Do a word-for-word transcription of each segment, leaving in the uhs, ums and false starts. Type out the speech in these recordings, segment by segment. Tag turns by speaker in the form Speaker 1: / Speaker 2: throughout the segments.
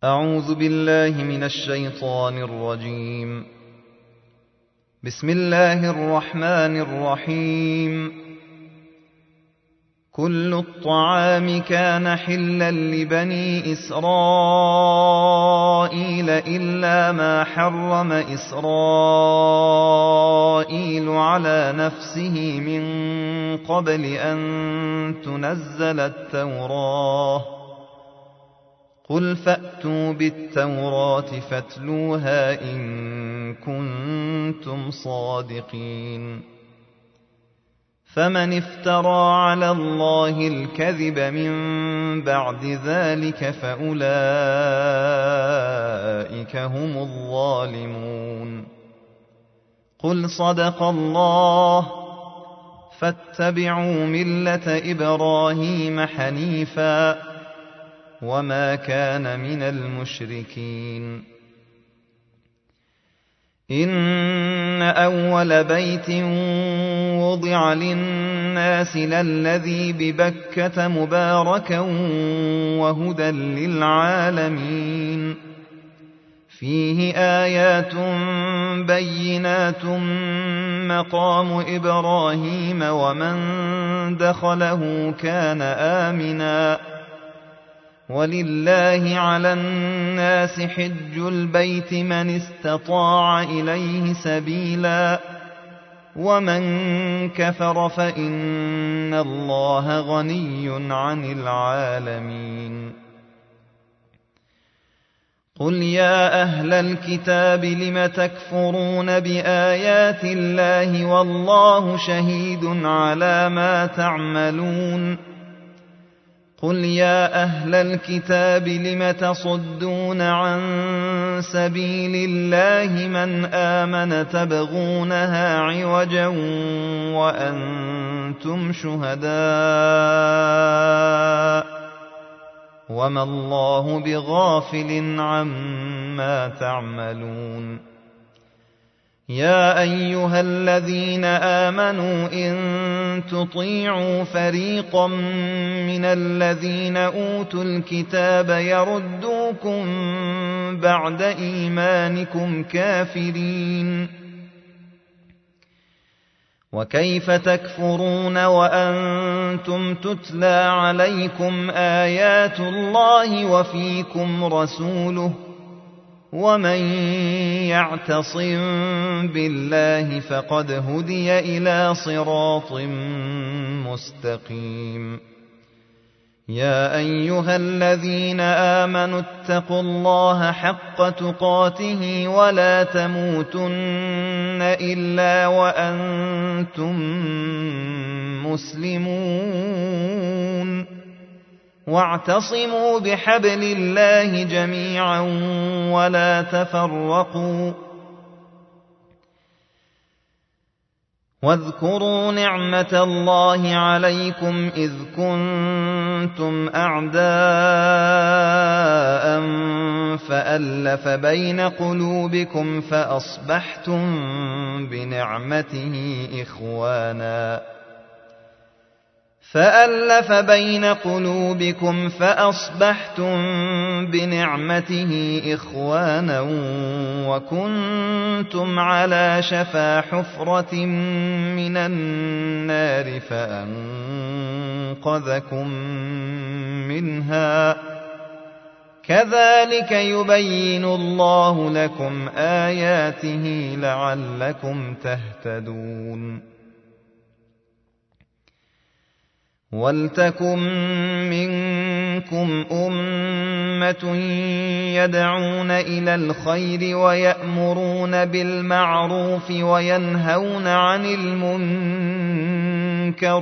Speaker 1: أعوذ بالله من الشيطان الرجيم. بسم الله الرحمن الرحيم. كل الطعام كان حلا لبني إسرائيل إلا ما حرم إسرائيل على نفسه من قبل أن تنزل التوراة. قل فأتوا بالتوراة فاتلوها إن كنتم صادقين. فمن افترى على الله الكذب من بعد ذلك فأولئك هم الظالمون. قل صدق الله فاتبعوا ملة إبراهيم حنيفا وما كان من المشركين. إن أول بيت وضع للناس للذي ببكة مباركا وهدى للعالمين. فيه آيات بينات مقام إبراهيم ومن دخله كان آمنا. ولله على الناس حج البيت من استطاع إليه سبيلا ومن كفر فإن الله غني عن العالمين. قل يا أهل الكتاب لم تكفرون بآيات الله والله شهيد على ما تعملون. قل يا أهل الكتاب لم تصدون عن سبيل الله من آمن تبغونها عوجا وأنتم شهداء وما الله بغافل عما تعملون. يا أيها الذين آمنوا إن تطيعوا فريقا من الذين أوتوا الكتاب يردوكم بعد إيمانكم كافرين. وكيف تكفرون وأنتم تتلى عليكم آيات الله وفيكم رسوله ومن يعتصم بالله فقد هدي إلى صراط مستقيم. يا أيها الذين آمنوا اتقوا الله حق تقاته ولا تموتن إلا وأنتم مسلمون. واعتصموا بحبل الله جميعا ولا تفرقوا. واذكروا نعمة الله عليكم إذ كنتم أعداء فألف بين قلوبكم فأصبحتم بنعمته إخوانا فألف بين قلوبكم فأصبحتم بنعمته إخوانا وكنتم على شفا حفرة من النار فأنقذكم منها. كذلك يبين الله لكم آياته لعلكم تهتدون. ولتكن منكم أمة يدعون إلى الخير ويأمرون بالمعروف وينهون عن المنكر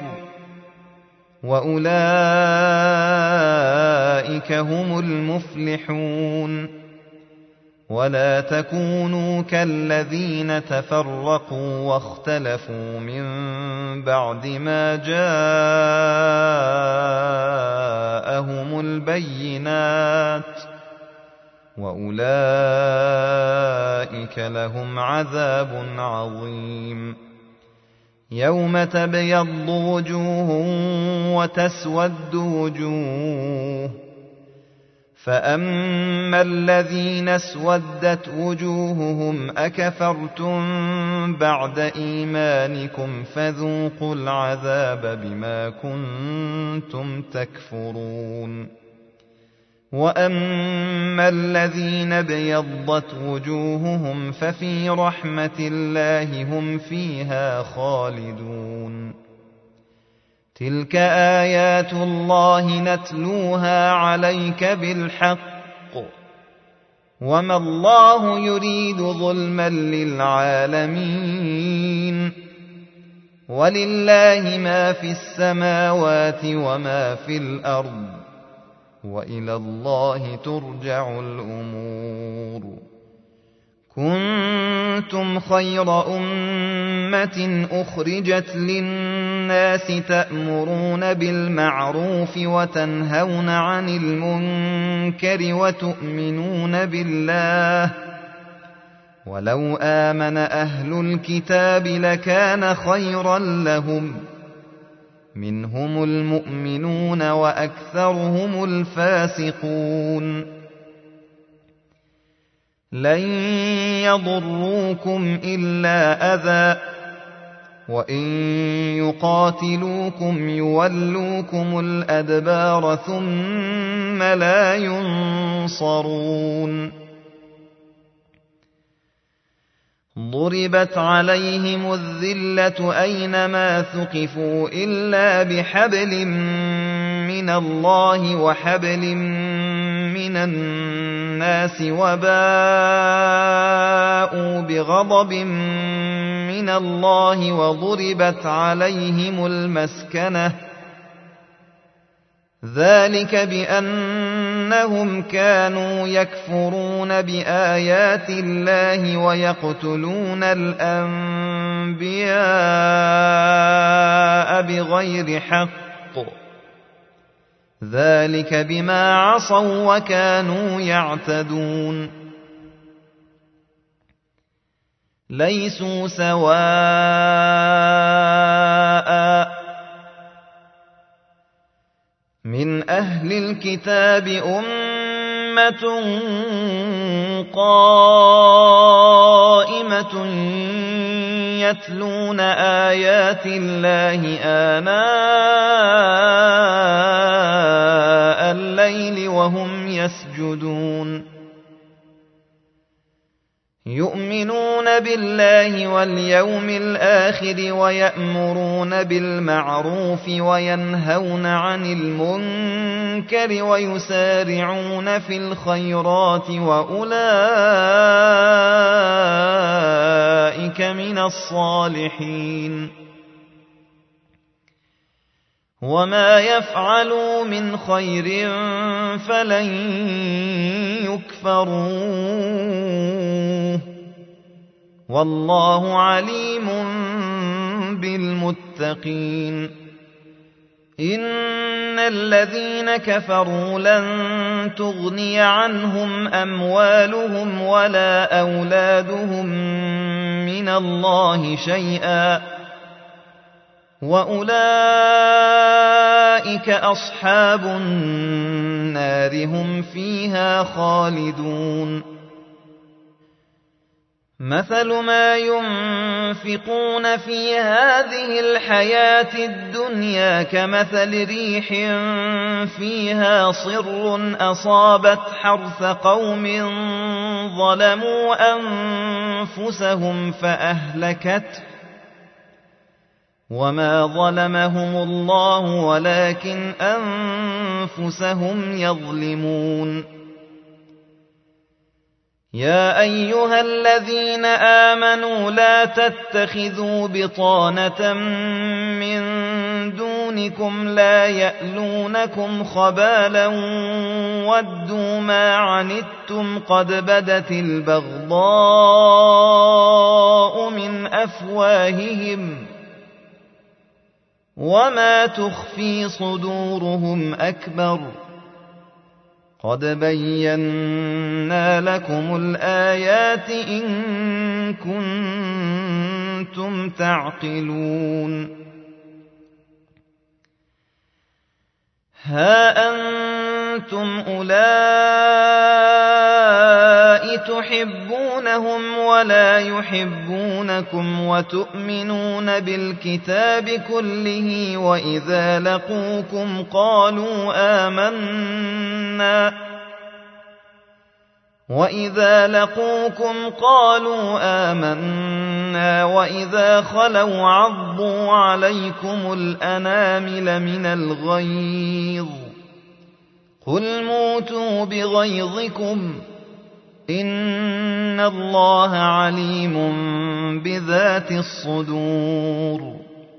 Speaker 1: وأولئك هم المفلحون. ولا تكونوا كالذين تفرقوا واختلفوا من بعد ما جاءهم البينات وأولئك لهم عذاب عظيم. يوم تبيض وجوه وتسود وجوه فأما الذين اسودت وجوههم أكفرتم بعد إيمانكم فذوقوا العذاب بما كنتم تكفرون وأما الذين ابيضت وجوههم ففي رحمة الله هم فيها خالدون تلك آيات الله نتلوها عليك بالحق وما الله يريد ظلما للعالمين ولله ما في السماوات وما في الأرض وإلى الله ترجع الأمور كنتم خير أمة أخرجت للناس تأمرون بالمعروف وتنهون عن المنكر وتؤمنون بالله ولو آمن أهل الكتاب لكان خيرا لهم منهم المؤمنون وأكثرهم الفاسقون لن يضروكم إلا أذى وإن يقاتلوكم يولوكم الأدبار ثم لا ينصرون ضربت عليهم الذلة أينما ثقفوا إلا بحبل من الله وحبل من الناس وباءوا بغضب من الله وضربت عليهم المسكنة ذلك بأنهم كانوا يكفرون بآيات الله ويقتلون الأنبياء بغير حق ذلك بما عصوا وكانوا يعتدون ليسوا سواء من أهل الكتاب أمة قائمة يتلون آيات الله آناء الليل وهم يسجدون يؤمنون بالله واليوم الآخر ويأمرون بالمعروف وينهون عن المنكر ويسارعون في الخيرات وأولئك من الصالحين وما يفعلوا من خير فلن يكفروه والله عليم بالمتقين إن الذين كفروا لن تغني عنهم أموالهم ولا أولادهم من الله شيئا وأولئك أصحاب النار هم فيها خالدون مثل ما ينفقون في هذه الحياة الدنيا كمثل ريح فيها صر أصابت حرث قوم ظلموا أنفسهم فأهلكته وما ظلمهم الله ولكن أنفسهم يظلمون يا أيها الذين آمنوا لا تتخذوا بطانة من دونكم لا يألونكم خبالا ودوا ما عنتم قد بدت البغضاء من أفواههم وما تخفي صدورهم أكبر قد بينا لكم الآيات إن كنتم تعقلون ها أنتم أولئك تحبونهم ولا يحبونكم وتؤمنون بالكتاب كله وإذا لقوكم قالوا آمنا وإذا لقوكم قالوا آمنا وإذا خلوا عضوا عليكم الأنامل من الغيظ قل موتوا بغيظكم إن الله عليم بذات الصدور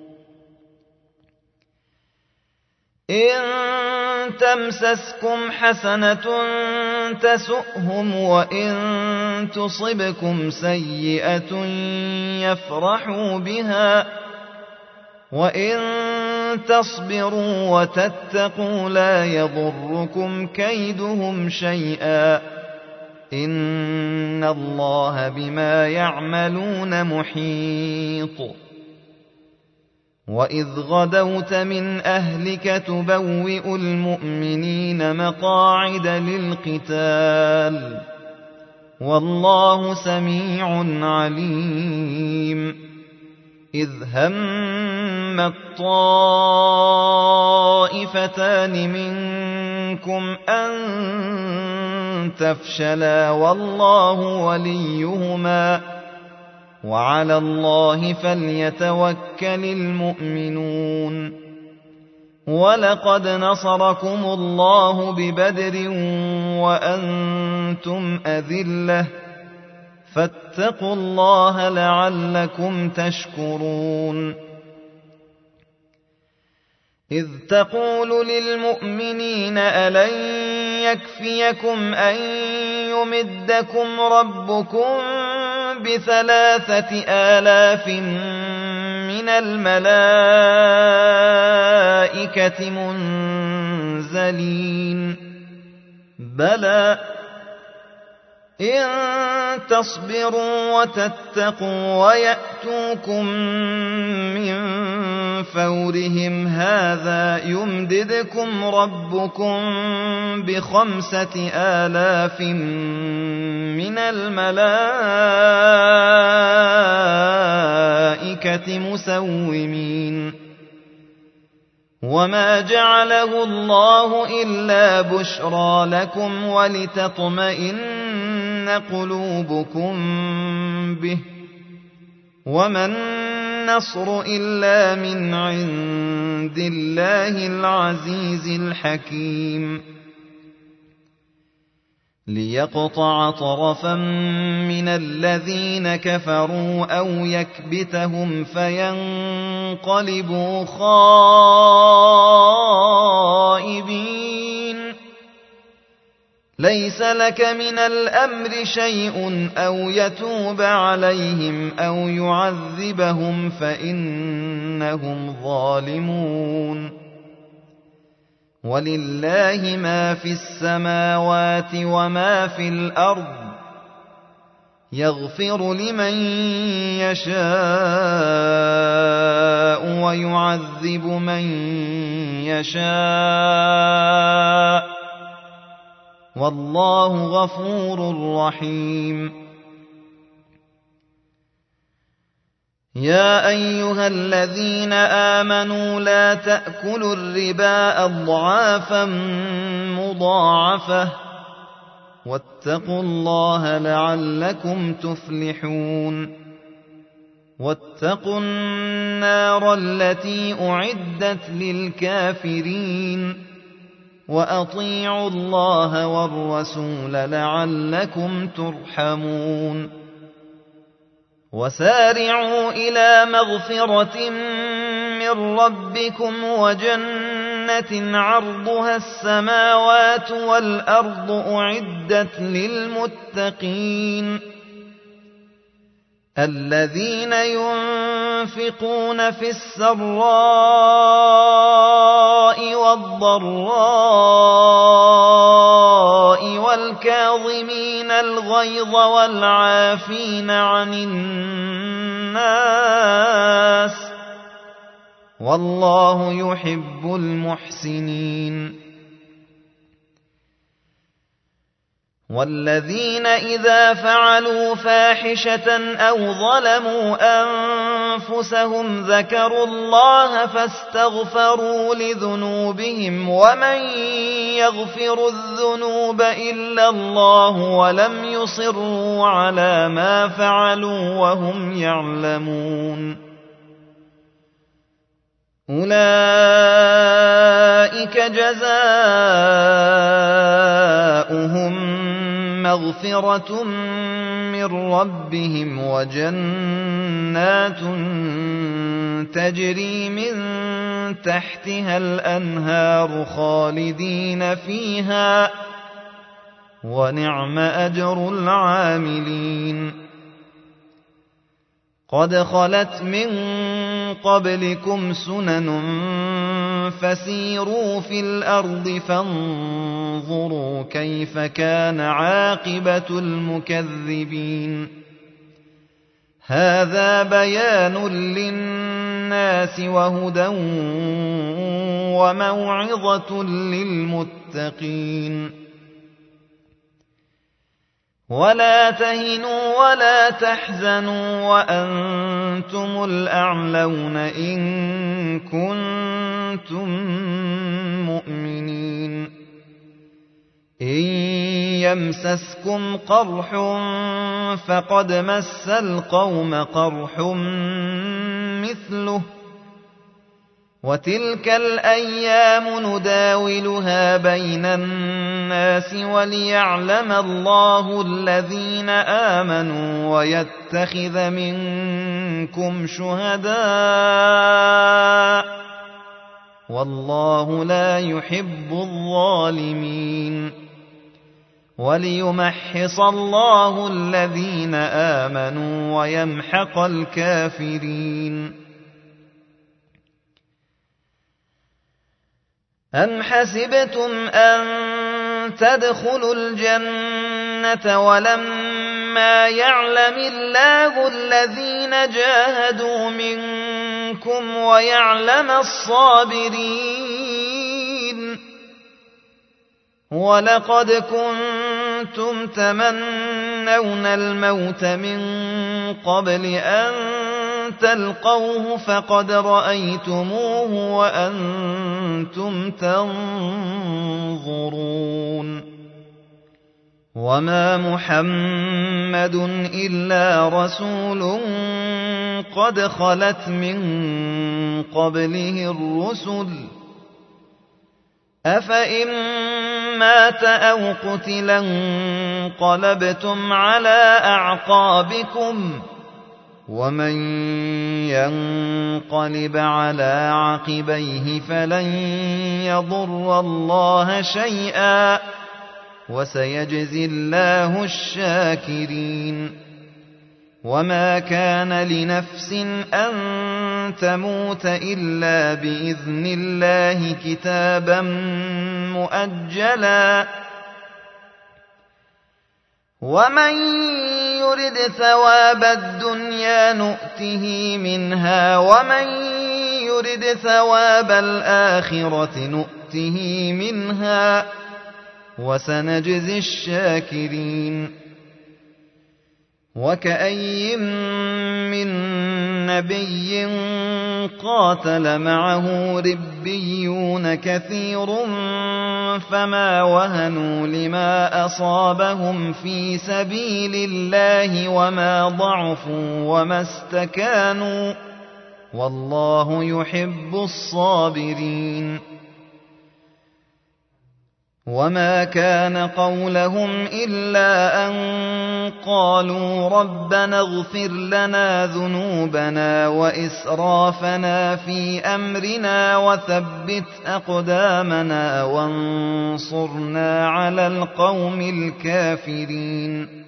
Speaker 1: إن تمسسكم حسنة تسؤهم وإن تصبكم سيئة يفرحوا بها وإن تصبروا وتتقوا لا يضركم كيدهم شيئا إن الله بما يعملون محيط وإذ غدوت من أهلك تبوئ المؤمنين مقاعد للقتال والله سميع عليم إذ هم الطائفتان منكم أن تفشلا والله وليهما وعلى الله فليتوكل المؤمنون ولقد نصركم الله ببدر وأنتم أذلة فاتقوا الله لعلكم تشكرون إذ تقول للمؤمنين ألن يكفيكم أن يمدكم ربكم بثلاثة آلاف من الملائكة منزلين بلى إن تصبروا وتتقوا ويأتوكم من فورهم هذا يمددكم ربكم بخمسة آلاف من الملائكة مسومين وما جعله الله إلا بشرى لكم ولتطمئن قلوبكم به وما النصر إلا من عند الله العزيز الحكيم ليقطع طرفا من الذين كفروا أو يكبتهم فينقلبوا خائبين ليس لك من الأمر شيء أو يتوب عليهم أو يعذبهم فإنهم ظالمون ولله ما في السماوات وما في الأرض يغفر لمن يشاء ويعذب من يشاء والله غفور رحيم يا أيها الذين آمنوا لا تأكلوا الربا أضعافا مضاعفة واتقوا الله لعلكم تفلحون واتقوا النار التي أعدت للكافرين وأطيعوا الله والرسول لعلكم ترحمون وسارعوا إلى مغفرة من ربكم وجنة عرضها السماوات والأرض أعدت للمتقين الذين ينفقون في السراء والضراء والكاظمين الغيظ والعافين عن الناس والله يحب المحسنين والذين إذا فعلوا فاحشة أو ظلموا أنفسهم ذكروا الله فاستغفروا لذنوبهم ومن يغفر الذنوب إلا الله ولم يصروا على ما فعلوا وهم يعلمون أولئك جزاؤهم مغفرة من ربهم وجنات تجري من تحتها الأنهار خالدين فيها ونعم أجر العاملين قد خلت من قبلكم سنن فسيروا في الأرض فانظروا كيف كان عاقبة المكذبين هذا بيان للناس وهدى وموعظة للمتقين ولا تهنوا ولا تحزنوا وأنتم الأعلون إن كنتم مؤمنين إن يمسسكم قرح فقد مس القوم قرح مثله وتلك الأيام نداولها بين الناس وليعلم الله الذين آمنوا ويتخذ منكم شهداء والله لا يحب الظالمين وليمحص الله الذين آمنوا ويمحق الكافرين أم حسبتم أن تدخلوا الجنة ولما يعلم الله الذين جاهدوا منكم ويعلم الصابرين ولقد كنتم تمنون الموت من قبل أن تلقوه فقد رأيتموه وأنتم تنظرون وما محمد إلا رسول قد خلت من قبله الرسل أفإن مات أو قتلا انقلبتم على أعقابكم ومن ينقلب على عقبيه فلن يضر الله شيئا وسيجزي الله الشاكرين وما كان لنفس أن تموت إلا بإذن الله كتابا مؤجلا ومن يرد ثواب الدنيا نؤته منها ومن يرد ثواب الآخرة نؤته منها وسنجزي الشاكرين وكأي من نبي قاتل معه ربيون كثير فما وهنوا لما أصابهم في سبيل الله وما ضعفوا وما استكانوا والله يحب الصابرين وما كان قولهم إلا أن قالوا ربنا اغفر لنا ذنوبنا وإسرافنا في أمرنا وثبت أقدامنا وانصرنا على القوم الكافرين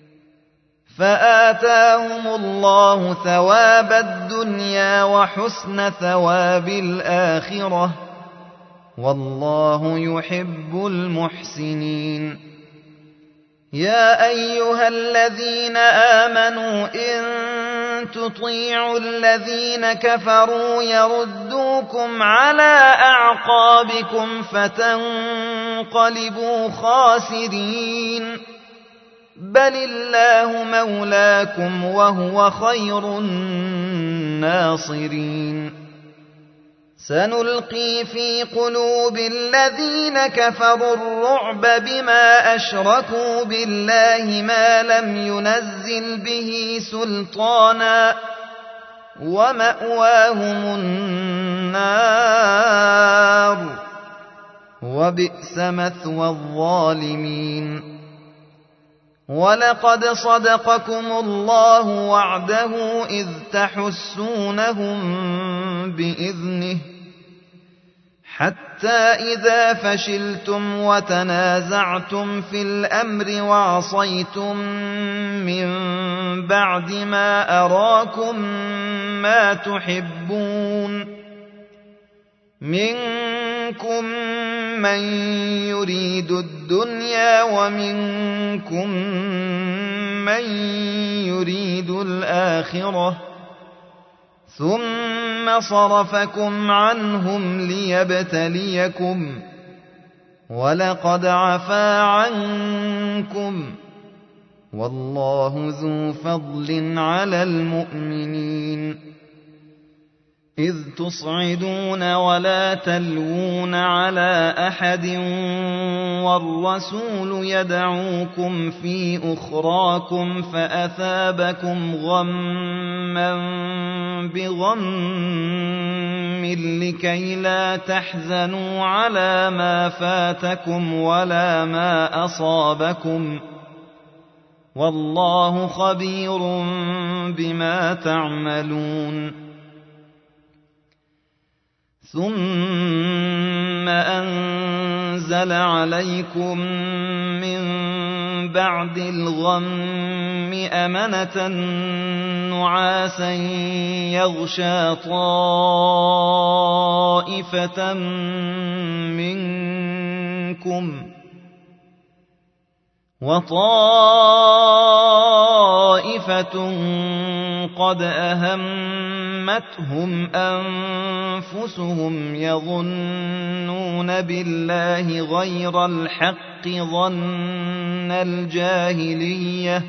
Speaker 1: فآتاهم الله ثواب الدنيا وحسن ثواب الآخرة والله يحب المحسنين يا أيها الذين آمنوا إن تطيعوا الذين كفروا يردوكم على أعقابكم فتنقلبوا تنقلبوا خاسرين بل الله مولاكم وهو خير الناصرين سنلقي في قلوب الذين كفروا الرعب بما أشركوا بالله ما لم ينزل به سلطانا ومأواهم النار وبئس مثوى الظالمين ولقد صدقكم الله وعده إذ تحسونهم بإذنه حتى إذا فشلتم وتنازعتم في الأمر وعصيتم من بعد ما أراكم ما تحبون منكم من يريد الدنيا ومنكم من يريد الآخرة ثم صرفكم عنهم ليبتليكم ولقد عفا عنكم والله ذو فضل على المؤمنين إذ تصعدون ولا تلوون على أحد والرسول يدعوكم في أخراكم فأثابكم غما بغم لكي لا تحزنوا على ما فاتكم ولا ما أصابكم والله خبير بما تعملون ثم أنزل عليكم من بعد الغم أمنة نعاسا يغشى طائفة منكم وطائفة قد أهمتهم أنفسهم يظنون بالله غير الحق ظن الجاهلية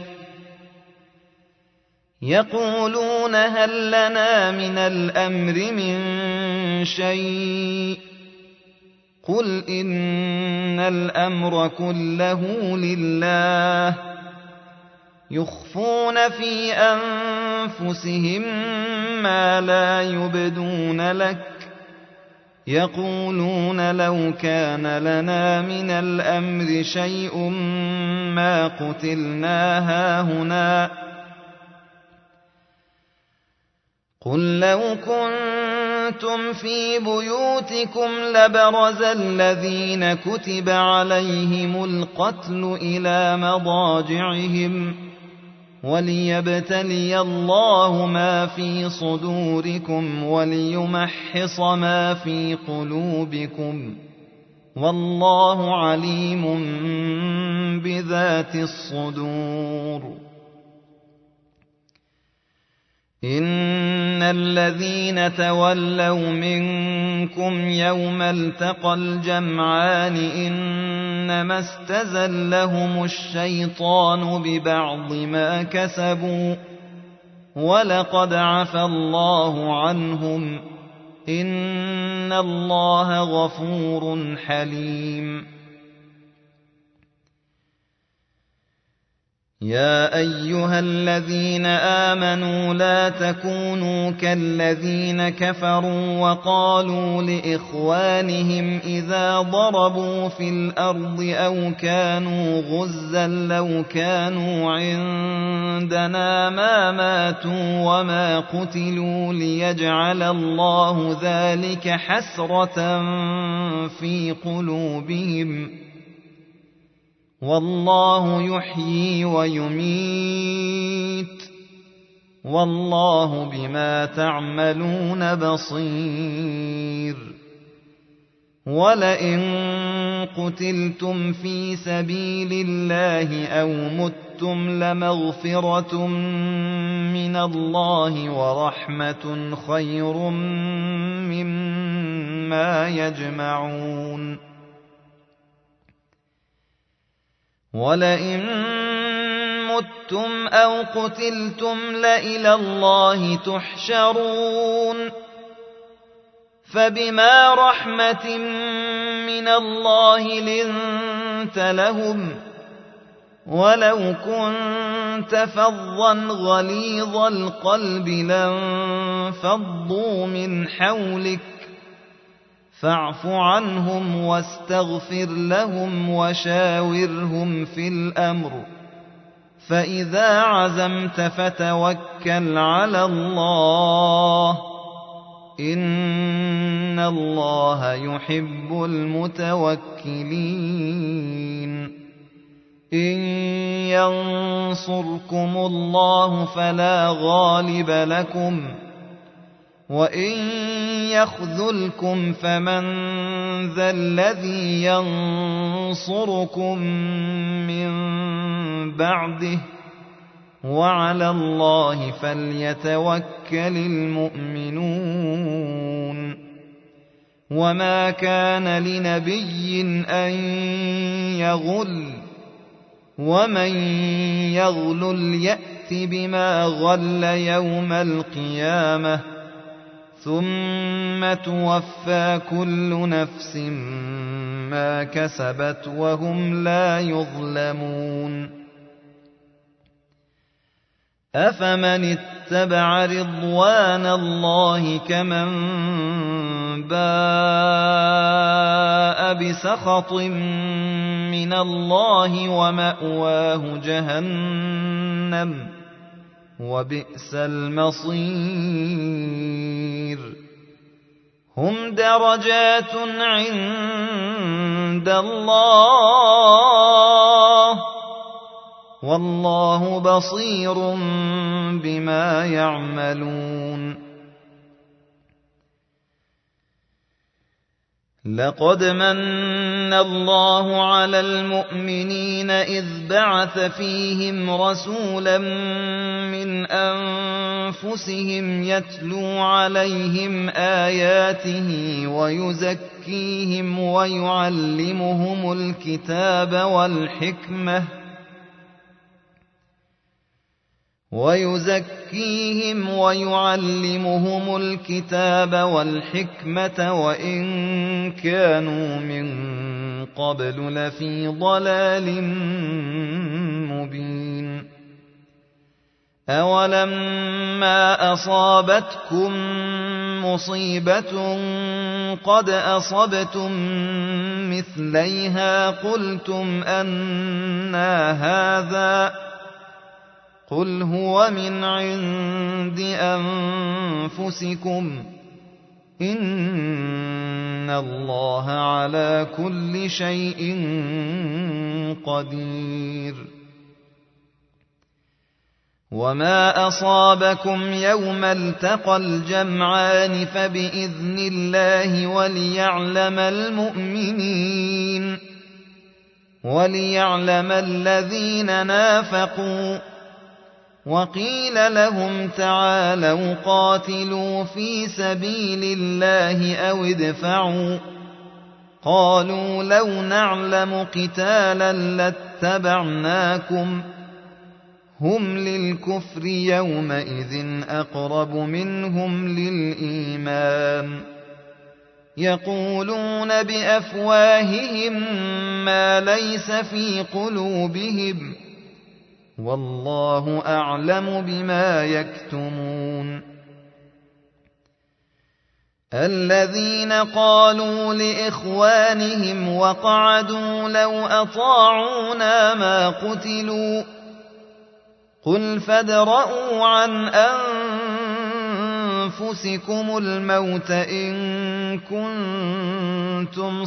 Speaker 1: يقولون هل لنا من الأمر من شيء قل إن الأمر كله لله يخفون في أنفسهم ما لا يبدون لك يقولون لو كان لنا من الأمر شيء ما قتلنا هاهنا قل لو كنتم في بيوتكم لبرز الذين كتب عليهم القتل إلى مضاجعهم وليبتلي الله ما في صدوركم وليمحص ما في قلوبكم والله عليم بذات الصدور إن الذين تولوا منكم يوم التقى الجمعان إنما استزلهم الشيطان ببعض ما كسبوا ولقد عفا الله عنهم إن الله غفور حليم يا أيها الذين آمنوا لا تكونوا كالذين كفروا وقالوا لإخوانهم إذا ضربوا في الأرض أو كانوا غزا لو كانوا عندنا ما ماتوا وما قتلوا ليجعل الله ذلك حسرة في قلوبهم والله يحيي ويميت والله بما تعملون بصير ولئن قتلتم في سبيل الله أو متم لمغفرة من الله ورحمة خير مما يجمعون وَلَئِن مُتُّمْ أَوْ قُتِلْتُمْ لَإِلَى اللَّهِ تُحْشَرُونَ فَبِمَا رَحْمَةٍ مِّنَ اللَّهِ لِنتَ لَهُمْ وَلَوْ كُنتَ فَظًّا غَلِيظَ الْقَلْبِ لَانفَضُّوا مِنْ حَوْلِكَ فاعف عنهم واستغفر لهم وشاورهم في الأمر فإذا عزمت فتوكل على الله إن الله يحب المتوكلين إن ينصركم الله فلا غالب لكم وإن يخذلكم فمن ذا الذي ينصركم من بعده وعلى الله فليتوكل المؤمنون وما كان لنبي أن يغل ومن يغلل يأت بما غل يوم القيامة ثم توفى كل نفس ما كسبت وهم لا يظلمون أفمن اتبع رضوان الله كمن باء بسخط من الله ومأواه جهنم وبئس المصير هم درجات عند الله والله بصير بما يعملون لقد من الله على المؤمنين إذ بعث فيهم رسولا من أنفسهم يتلو عليهم آياته ويزكيهم ويعلمهم الكتاب والحكمة ويزكيهم ويعلمهم الكتاب والحكمة وإن كانوا من قبل لفي ضلال مبين أولما أصابتكم مصيبة قد أصبتم مثليها قلتم أنى هذا قل هو من عند أنفسكم إن الله على كل شيء قدير وما أصابكم يوم التقى الجمعان فبإذن الله وليعلم المؤمنين وليعلم الذين نافقوا وقيل لهم تعالوا قاتلوا في سبيل الله أو ادفعوا قالوا لو نعلم قتالا لاتبعناكم هم للكفر يومئذ أقرب منهم للإيمان يقولون بأفواههم ما ليس في قلوبهم والله أعلم بما يكتمون الذين قالوا لإخوانهم وقعدوا لو أطاعونا ما قتلوا قل فادرءوا عن أنفسكم الموت إن كنتم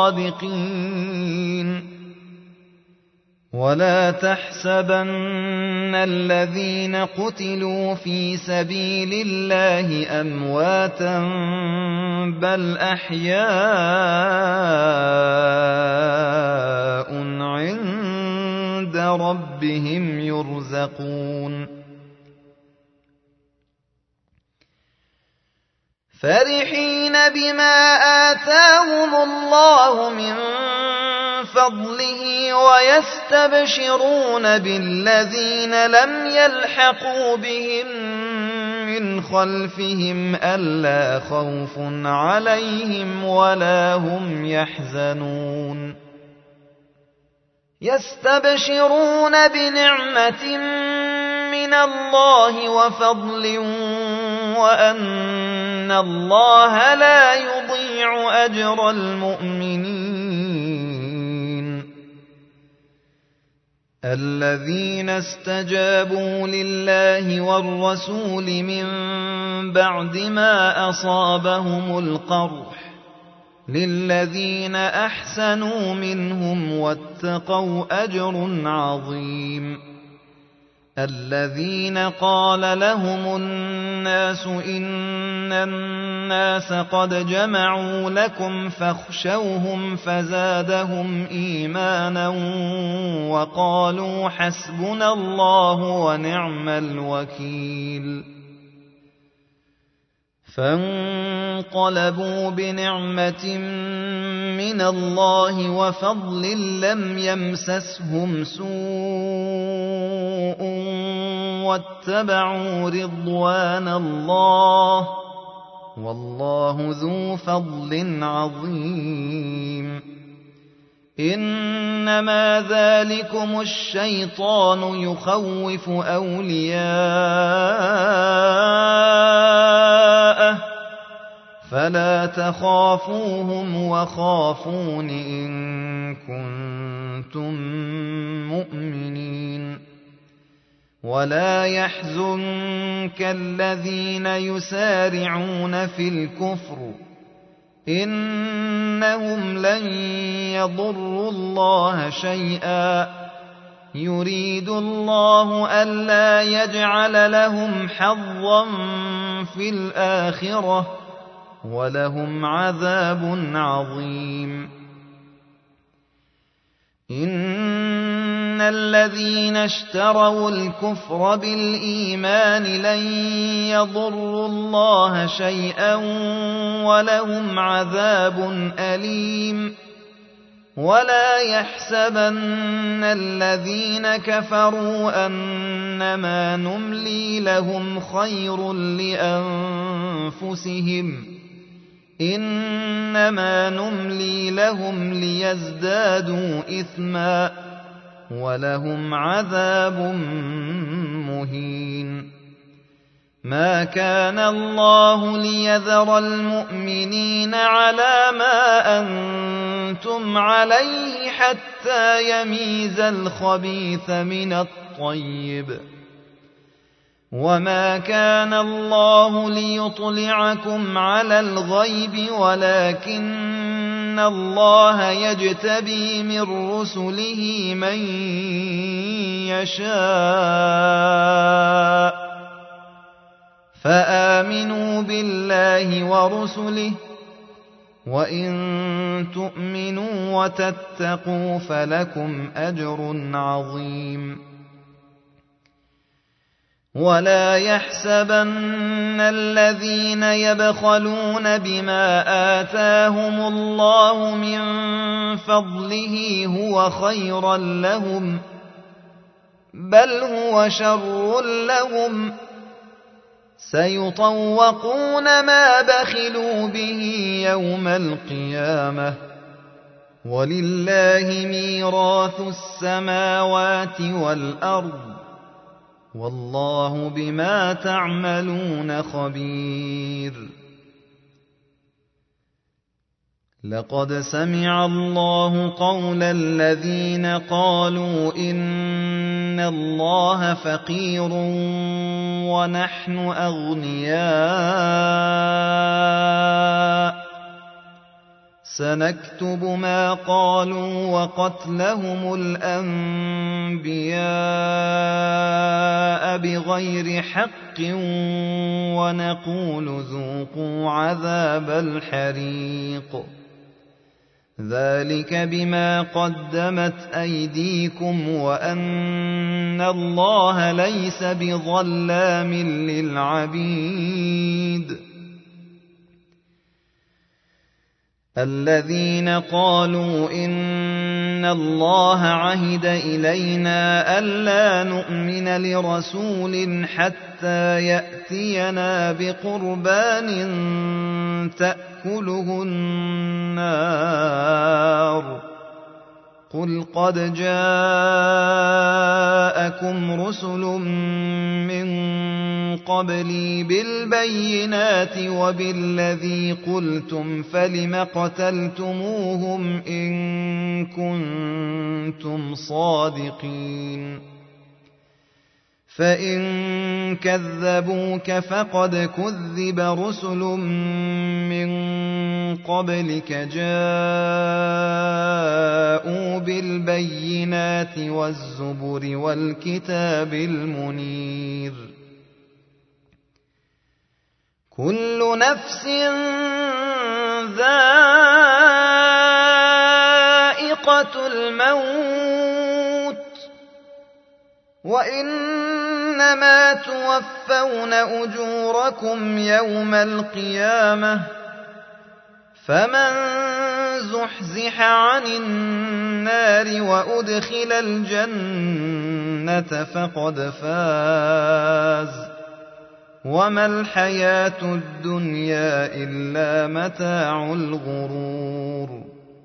Speaker 1: صادقين ولا تحسبن الذين قتلوا في سبيل الله أمواتا بل أحياء عند ربهم يرزقون فرحين بما آتاهم الله من فضله ويستبشرون بالذين لم يلحقوا بهم من خلفهم ألا خوف عليهم ولا هم يحزنون يستبشرون بنعمة من الله وفضل وأن الله لا يضيع أجر المؤمنين الذين استجابوا لله والرسول من بعد ما أصابهم القرح للذين أحسنوا منهم واتقوا أجر عظيم الذين قال لهم الناس إن الناس قد جمعوا لكم فاخشوهم فزادهم إيمانا وقالوا حسبنا الله ونعم الوكيل فانقلبوا بنعمة من الله وفضل لم يمسسهم سوء واتبعوا رضوان الله والله ذو فضل عظيم إنما ذلكم الشيطان يخوف أولياءه فلا تخافوهم وخافون إن كنتم مؤمنين ولا يحزنك الذين يسارعون في الكفر إنهم لن يضروا الله شيئا يريد الله ألا يجعل لهم حظا في الآخرة ولهم عذاب عظيم إن الذين اشتروا الكفر بالإيمان لن يضروا الله شيئا ولهم عذاب أليم ولا يحسبن الذين كفروا أنما نملي لهم خير لأنفسهم إنما نملي لهم ليزدادوا إثما ولهم عذاب مهين ما كان الله ليذر المؤمنين على ما أنتم عليه حتى يميز الخبيث من الطيب وما كان الله ليطلعكم على الغيب ولكن الله يجتبي من رسله من يشاء فآمنوا بالله ورسله وإن تؤمنوا وتتقوا فلكم أجر عظيم ولا يحسبن الذين يبخلون بما آتاهم الله من فضله هو خيرا لهم بل هو شر لهم سيطوقون ما بخلوا به يوم القيامة ولله ميراث السماوات والأرض والله بما تعملون خبير لقد سمع الله قول الذين قالوا إن الله فقير ونحن أغنياء سنكتب ما قالوا وقتلهم الأنبياء بغير حق ونقول ذوقوا عذاب الحريق ذلك بما قدمت أيديكم وأن الله ليس بظلام للعبيد الذين قالوا إن إِنَّ اللَّهَ عَهِدَ إِلَيْنَا أَلَّا نُؤْمِنَ لِرَسُولٍ حَتَّىٰ يَأْتِيَنَا بِقُرْبَانٍ تَأْكُلُهُ النَّارُ قُلْ قَدْ جَاءَكُمْ رُسُلٌ مِّن قَبْلِي بِالْبَيِّنَاتِ وَبِالَّذِي قُلْتُمْ فَلِمَ قَتَلْتُمُوهُمْ إِن كُنتُمْ صَادِقِينَ فَإِن كَذَّبُوكَ فَقَدْ كُذِّبَ رُسُلٌ مِّن قَبْلِكَ جَاءُوا بِالْبَيِّنَاتِ وَالزُّبُرِ وَالْكِتَابِ الْمُنِيرِ كُلُّ نَفْسٍ ذَائِقَةُ الْمَوْتِ وَإِنَّمَا تُوَفَّوْنَ أُجُورَكُمْ يَوْمَ الْقِيَامَةِ فَمَن زُحْزِحَ عَنِ النَّارِ وَأُدْخِلَ الْجَنَّةَ فَقَدْ فَازَ وَمَا الْحَيَاةُ الدُّنْيَا إِلَّا مَتَاعُ الْغُرُورِ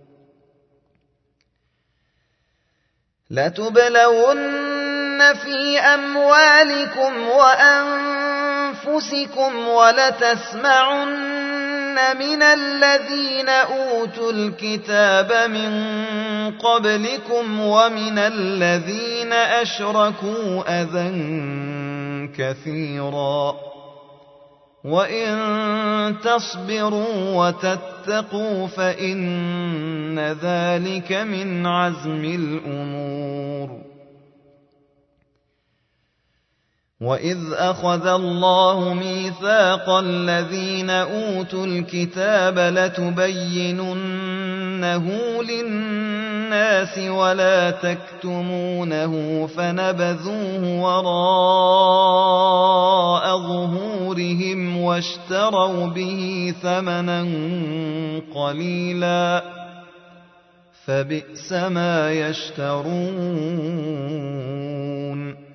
Speaker 1: لَتُبْلَوُنَّ فِي أَمْوَالِكُمْ وَأَنفُسِكُمْ وَلَتَسْمَعُنَّ مِنَ الَّذِينَ أُوتُوا الْكِتَابَ مِن قَبْلِكُمْ وَمِنَ الَّذِينَ أَشْرَكُوا أَذًى كَثِيرًا وَإِن تَصْبِرُوا وَتَتَّقُوا فَإِنَّ ذَلِكَ مِنْ عَزْمِ الْأُمُورِ وَإِذْ أَخَذَ اللَّهُ مِيثَاقَ الَّذِينَ أُوتُوا الْكِتَابَ لَتُبَيِّنُنَّهُ لِلنَّاسِ وَلَا تَكْتُمُونَهُ فَنَبَذُوهُ وَرَاءَ ظُهُورِهِمْ وَاشْتَرَوْا بِهِ ثَمَنًا قَلِيلًا فَبِئْسَ مَا يَشْتَرُونَ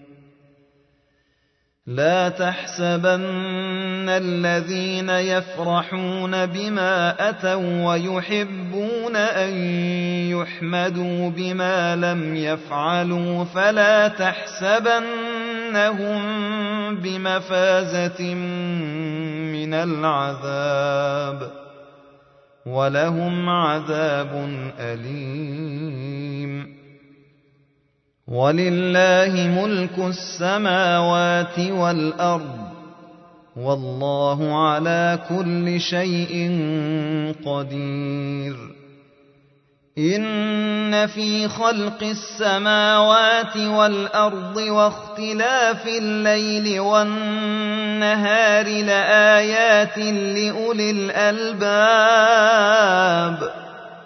Speaker 1: لا تحسبن الذين يفرحون بما أتوا ويحبون أن يحمدوا بما لم يفعلوا فلا تحسبنهم بمفازة من العذاب ولهم عذاب أليم وَلِلَّهِ مُلْكُ السَّمَاوَاتِ وَالْأَرْضِ وَاللَّهُ عَلَى كُلِّ شَيْءٍ قَدِيرٌ إِنَّ فِي خَلْقِ السَّمَاوَاتِ وَالْأَرْضِ وَاخْتِلَافِ اللَّيْلِ وَالنَّهَارِ لَآيَاتٍ لِأُولِي الْأَلْبَابِ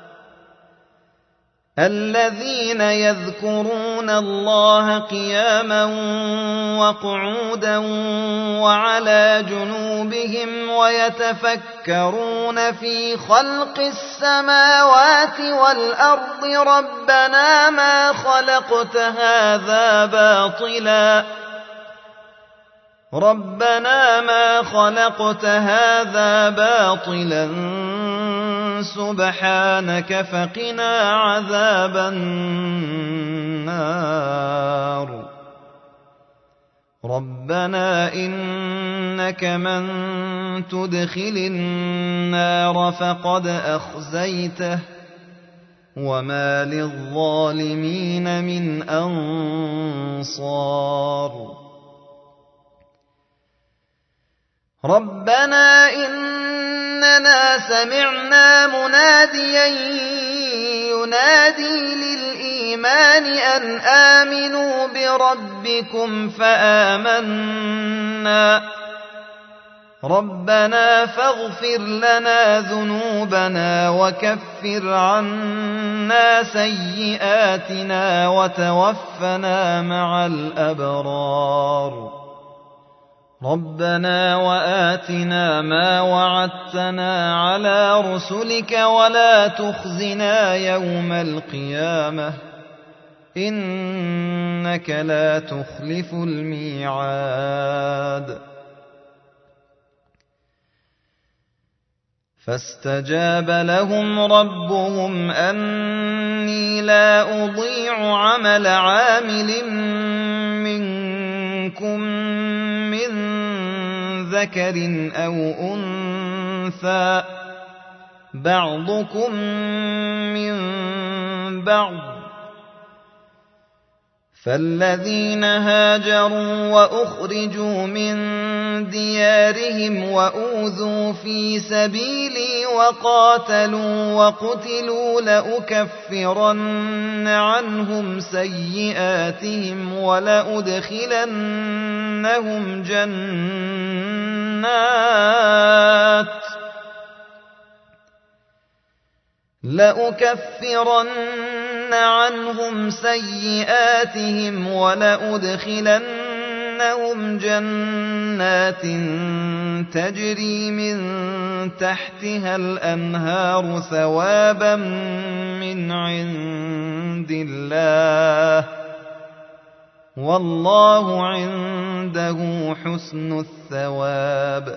Speaker 1: الَّذِينَ يَذْكُرُونَ اللَّهَ قِيَامًا وَقُعُودًا وَعَلَى جُنُوبِهِمْ وَيَتَفَكَّرُونَ فِي خَلْقِ السَّمَاوَاتِ وَالْأَرْضِ رَبَّنَا مَا خَلَقْتَ هَذَا بَاطِلًا رَبَّنَا مَا خَلَقْتَ هَذَا بَاطِلًا سُبْحَانَكَ فَقِنَا عَذَابَ النَّارِ رَبَّنَا إِنَّكَ مَن تُدْخِلِ النَّارَ فَقَدْ أَخْزَيْتَهُ وَمَا لِلظَّالِمِينَ مِنْ أَنصَارٍ رَبَّنَا إِنَّنَا سَمِعْنَا مُنَادِيًا يُنَادِي لِلْإِيمَانِ أَنْ آمِنُوا بِرَبِّكُمْ فَآمَنَّا رَبَّنَا فَاغْفِرْ لَنَا ذُنُوبَنَا وَكَفِّرْ عَنَّا سَيِّئَاتِنَا وَتَوَفَّنَا مَعَ الْأَبْرَارِ ربنا وآتنا ما وعدتنا على رسلك ولا تخزنا يوم القيامة إنك لا تخلف الميعاد فاستجاب لهم ربهم أني لا أضيع عمل عامل منكم من ذكر أو أنثى بعضكم من بعض فالذين هاجروا وأخرجوا من ديارهم وأوذوا في سبيلي وقاتلوا وقتلوا لأكفرن عنهم سيئاتهم ولأدخلنهم جنات لأكفرن عنهم سيئاتهم ولأدخلنهم جنات تجري من تحتها الأنهار ثوابا من عند الله والله عنده حسن الثواب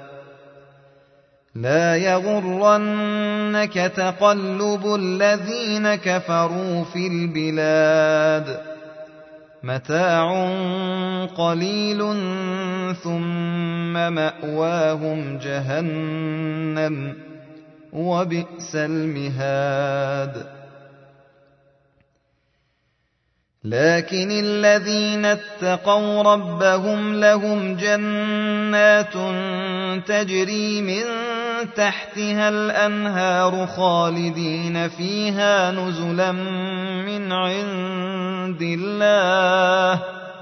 Speaker 1: لا يغرنك تقلب الذين كفروا في البلاد متاع قليل ثم مأواهم جهنم وبئس المهاد لكن الذين اتقوا ربهم لهم جنات تجري من تحتها الأنهار خالدين فيها نزلا من عند الله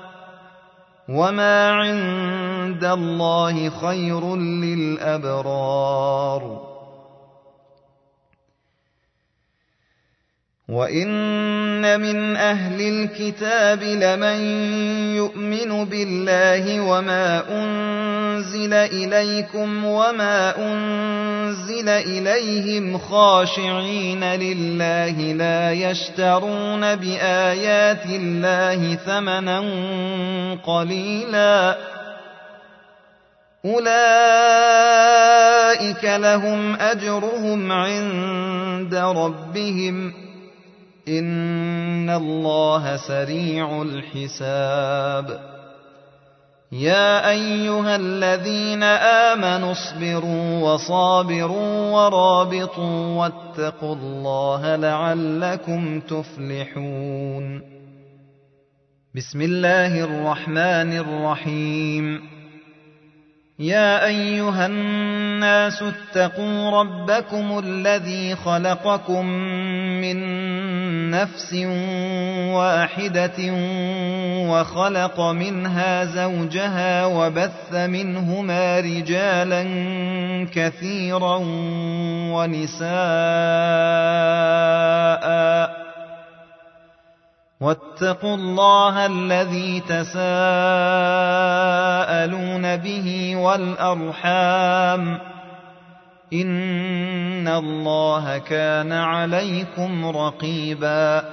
Speaker 1: وما عند الله خير للأبرار وإن من أهل الكتاب لمن يؤمن بالله وما أنزل إليكم وما أنزل إليهم خاشعين لله لا يشترون بآيات الله ثمنا قليلا أولئك لهم أجرهم عند ربهم إن الله سريع الحساب يا أيها الذين آمنوا اصبروا وصابروا ورابطوا واتقوا الله لعلكم تفلحون بسم الله الرحمن الرحيم يا أيها الناس اتقوا ربكم الذي خلقكم من نفس واحدة وخلق منها زوجها وبث منهما رجالا كثيرا ونساء واتقوا الله الذي تساءلون به والأرحام إن الله كان عليكم رقيبا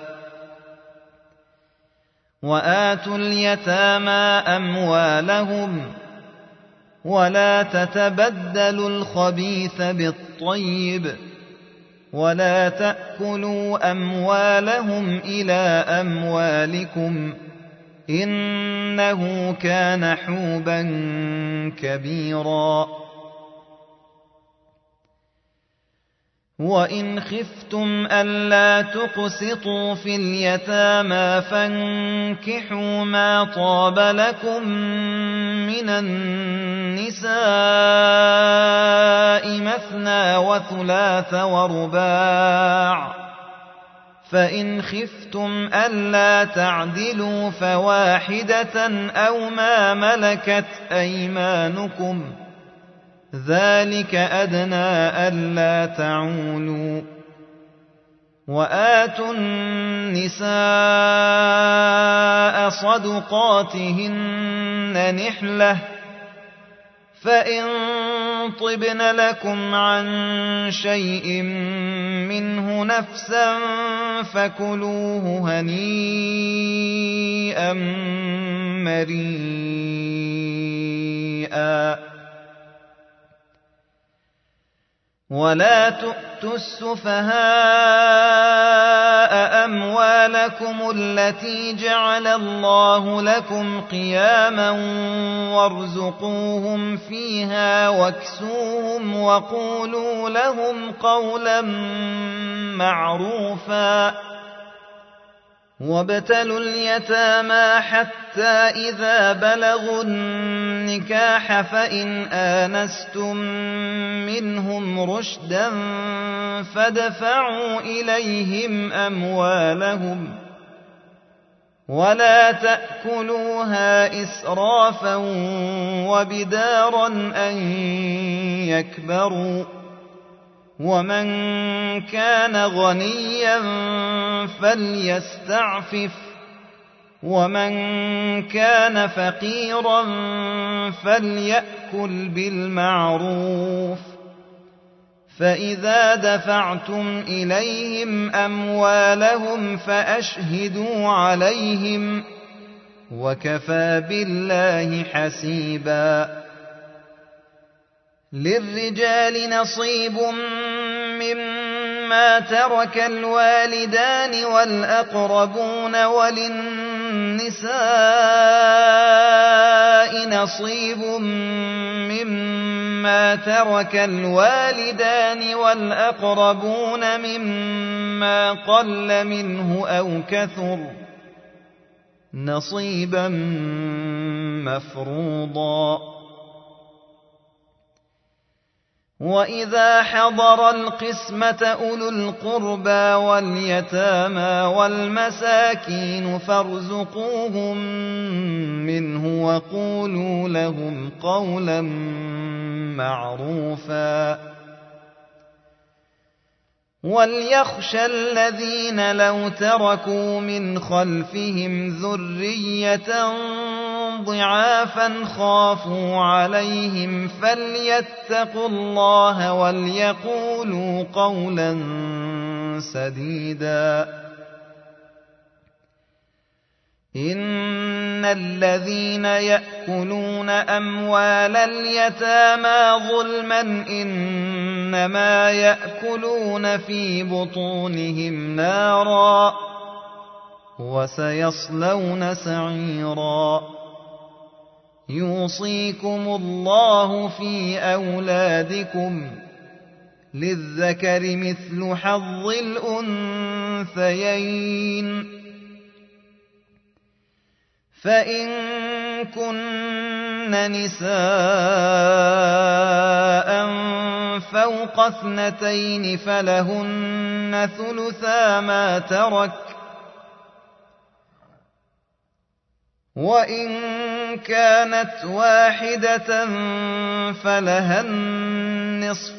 Speaker 1: وآتوا اليتامى أموالهم ولا تتبدلوا الخبيث بالطيب ولا تأكلوا أموالهم إلى أموالكم إنه كان حوبا كبيرا وإن خفتم ألا تقسطوا في اليتامى فانكحوا ما طاب لكم من النساء مثنى وثلاث ورباع فإن خفتم ألا تعدلوا فواحدة أو ما ملكت أيمانكم ذلك أدنى ألا تعولوا وآتوا النساء صدقاتهن نحلة فإن طبن لكم عن شيء منه نفسا فكلوه هنيئا مريئا ولا تؤتوا السفهاء أموالكم التي جعل الله لكم قياما وارزقوهم فيها واكسوهم وقولوا لهم قولا معروفا وابتلوا اليتامى حتى إذا بلغوا النكاح فإن آنستم منهم رشدا فادفعوا إليهم أموالهم ولا تأكلوها إسرافا وبدارا أن يكبروا ومن كان غنيا فليستعفف ومن كان فقيرا فليأكل بالمعروف فإذا دفعتم إليهم أموالهم فأشهدوا عليهم وكفى بالله حسيبا للرجال نصيب مما ترك الوالدان والأقربون وللنساء نصيب مما ترك الوالدان والأقربون مما قل منه أو كثر نصيبا مفروضا وإذا حضر القسمة أولو القربى واليتامى والمساكين فارزقوهم منه وقولوا لهم قولا معروفا وليخشى الذين لو تركوا من خلفهم ذرية ضعافا خافوا عليهم فليتقوا الله وليقولوا قولا سديدا إن الذين يأكلون أموال اليتامى ظلما إنما يأكلون في بطونهم نارا وسيصلون سعيرا يوصيكم الله في أولادكم للذكر مثل حظ الأنثيين فإن كن نساء فوق اثنتين فلهن ثلثا ما ترك وإن كانت واحدة فلها النصف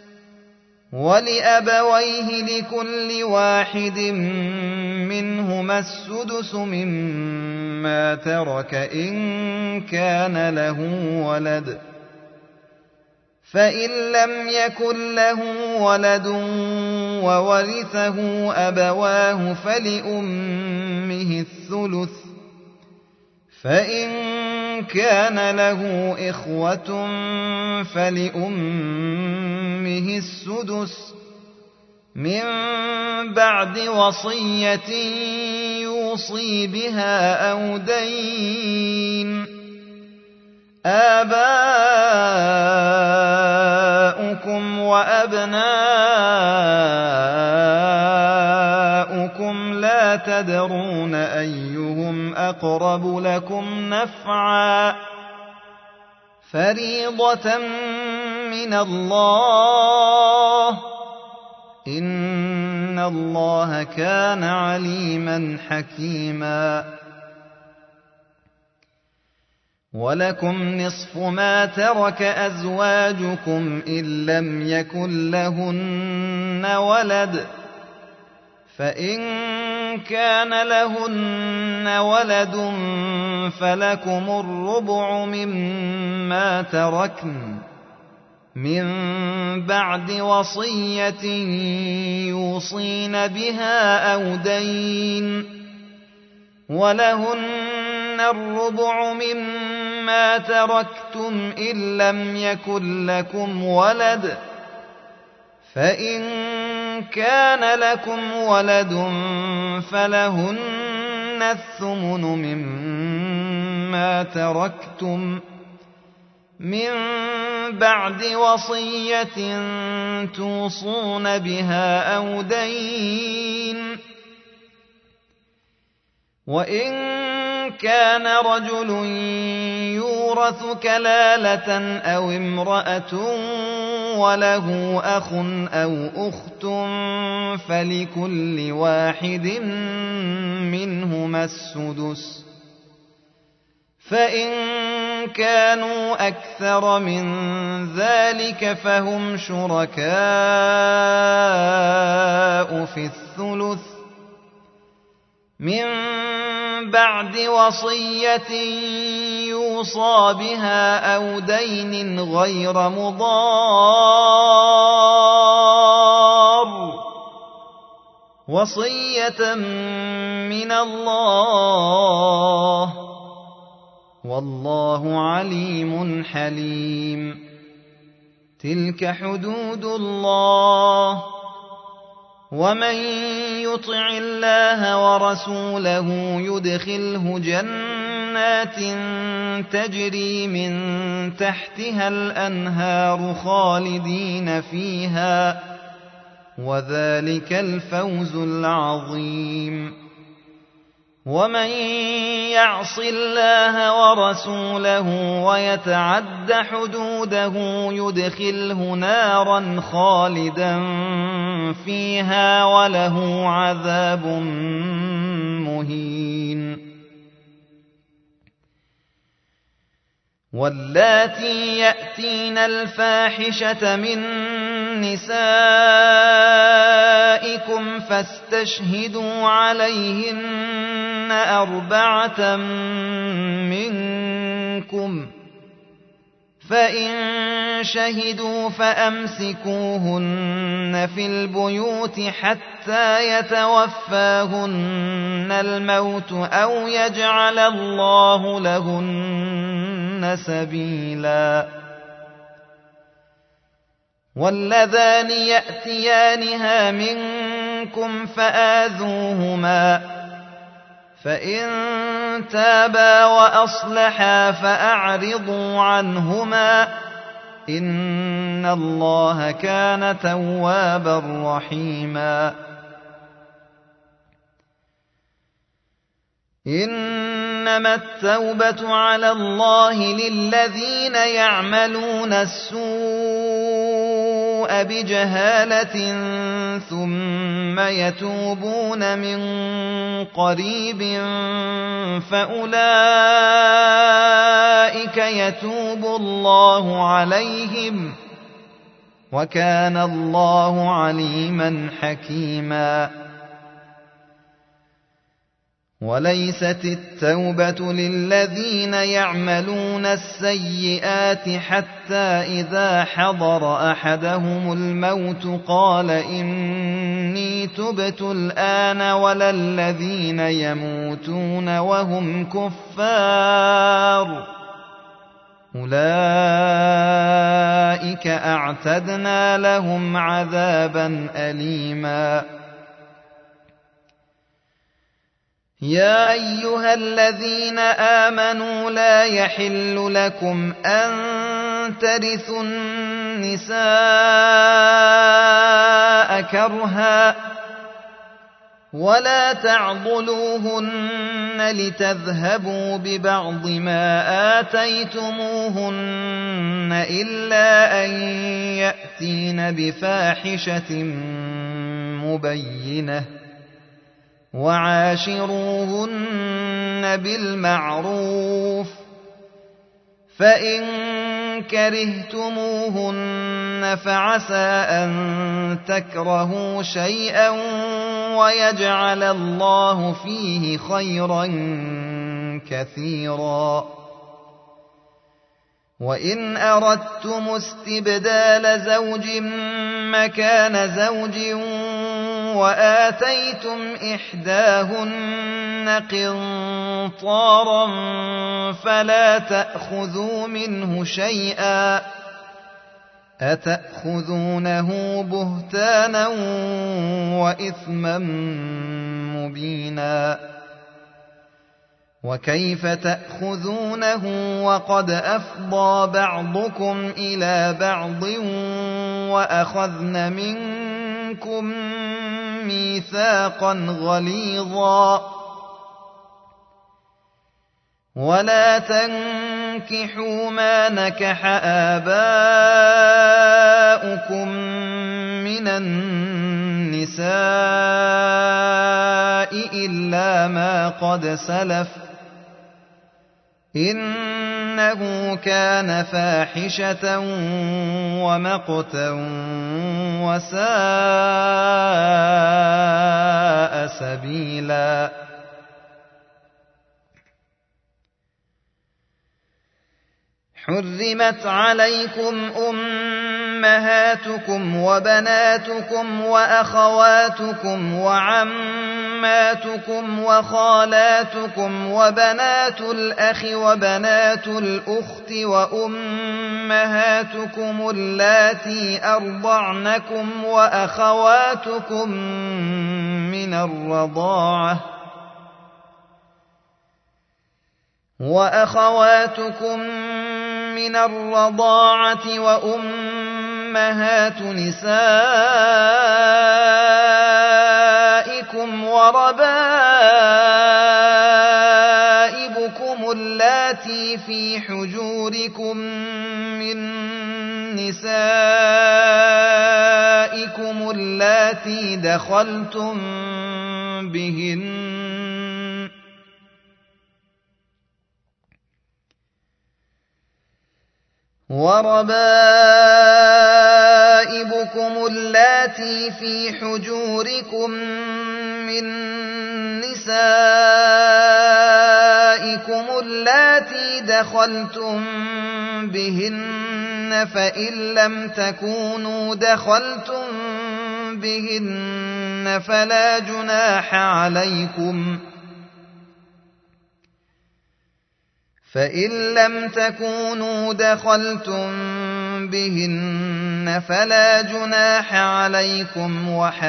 Speaker 1: ولأبويه لكل واحد منهما السدس مما ترك إن كان له ولد فإن لم يكن له ولد وورثه أبواه فلأمه الثلث فإن كان له إخوة فلأمه السدس من بعد وصية يوصي بها أو دين آباؤكم وأبناؤكم لا تدرون أيهم أقرب لكم نفعا فريضة من الله إن الله كان عليما حكيما ولكم نصف ما ترك أزواجكم إن لم يكن لهن ولد فإن كان لهن ولد فلكم الربع مما تركن من بعد وصية يوصين بها أو دين ولهن الربع مما تركتم إن لم يكن لكم ولد فإن كان لكم ولد فلهن الثمن مما تركتم من بعد وصية توصون بها أو دين وإن كان رجل يورث كلالة أو امرأة وله أخ أو أخت فلكل واحد منهما السدس فإن كانوا أكثر من ذلك فهم شركاء في الثلث من بعد وصية يوصى بها أو دين غير مضار وصية من الله والله عليم حليم تلك حدود الله ومن يطع الله ورسوله يدخله جنات تجري من تحتها الأنهار خالدين فيها وذلك الفوز العظيم ومن يعص الله ورسوله ويتعد حدوده يدخله نارا خالدا فيها وله عذاب مهين واللاتي يأتين الفاحشة من نسائكم فاستشهدوا عليهن أربعة منكم فإن شهدوا فأمسكوهن في البيوت حتى يتوفاهن الموت أو يجعل الله لهن سبيلا واللذان يأتيانها منكم فآذوهما فإن تابا وأصلحا فأعرضوا عنهما إن الله كان توابا رحيما إنما التوبة على الله للذين يعملون السوء بجهالة ثم يتوبون من قريب فأولئك يتوب الله عليهم وكان الله عليما حكيما وليست التوبة للذين يعملون السيئات حتى إذا حضر أحدهم الموت قال إني تبت الآن ولا الذين يموتون وهم كفار أولئك أعتدنا لهم عذابا أليما يا أيها الذين آمنوا لا يحل لكم أن ترثوا النساء كرها ولا تعضلوهن لتذهبوا ببعض ما آتيتموهن إلا أن يأتين بفاحشة مبينة وعاشروهن بالمعروف فإن كرهتموهن فعسى أن تكرهوا شيئا ويجعل الله فيه خيرا كثيرا وإن أردتم استبدال زوج مكان زوج وآتيتم إحداهن قنطارا فلا تأخذوا منه شيئا أتأخذونه بهتانا وإثما مبينا وكيف تأخذونه وقد أفضى بعضكم إلى بعض وأخذن منكم ميثاقا غليظا ولا تنكحوا ما نكح آباؤكم من النساء إلا ما قد سلف إنه كان فاحشة ومقتا وساء سبيلا حرمت عليكم أمهاتكم وبناتكم وأخواتكم وعماتكم وخالاتكم وبنات الأخ وبنات الأخت وأمهاتكم اللاتي أرضعنكم وأخواتكم من الرضاعة وأخواتكم من الرضاعة وأمهات نسائكم وربائبكم اللاتي في حجوركم من نسائكم اللاتي دخلتم بهن وربائبكم اللاتي في حجوركم من نسائكم اللاتي دخلتم بهن فإن لم تكونوا دخلتم بهن فلا جناح عليكم فإن لم تكونوا دخلتم بهن فلا جناح عليكم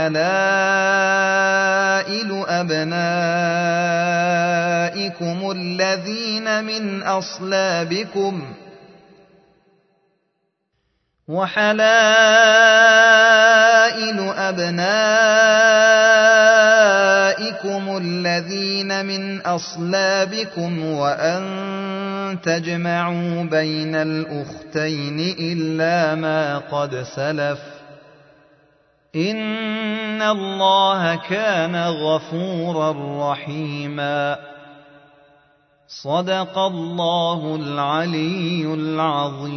Speaker 1: وحلائل أبنائكم الذين من أصلابكم وحلائل أبنائكم الذين من أصلابكم وأن تجمعوا بين الأختين إلا ما قد سلف إن الله كان غفورا رحيما صدق الله العلي العظيم.